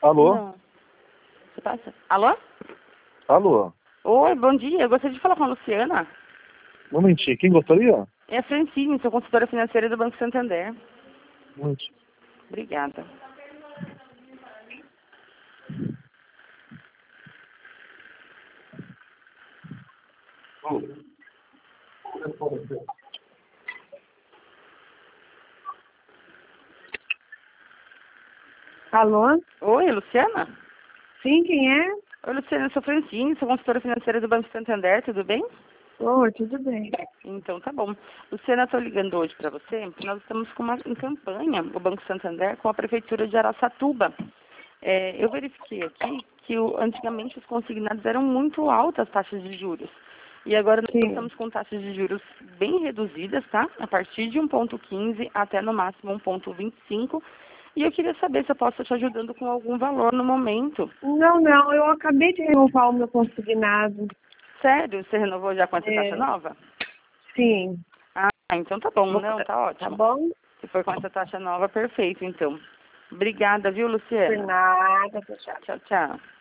Alô? Não. Você passa? Alô? Alô? Oi, bom dia. Eu gostaria de falar com a Luciana. Um momentinho, quem gostaria? É a Francine, sou consultora financeira do Banco Santander. Um momentinho. Obrigada. Alô? Oi, Luciana? Sim, quem é? Oi, Luciana, eu sou Francine, sou consultora financeira do Banco Santander, tudo bem? Oi, tudo bem. Então tá bom. Luciana, estou ligando hoje para você, porque nós estamos com uma em campanha, o Banco Santander, com a Prefeitura de Araçatuba. Eu verifiquei aqui que antigamente os consignados eram muito altas as taxas de juros. E agora nós Sim. estamos com taxas de juros bem reduzidas, tá? A partir de 1,15 até no máximo 1,25. E eu queria saber se eu posso estar te ajudando com algum valor no momento. Não, eu acabei de renovar o meu consignado. Sério? Você renovou já com essa taxa nova? Sim. Ah, então tá bom. Não, tá Tá ótimo. bom? Se for com essa taxa nova, perfeito, então. Obrigada, viu, Por Luciana? nada, tchau. Tchau, tchau.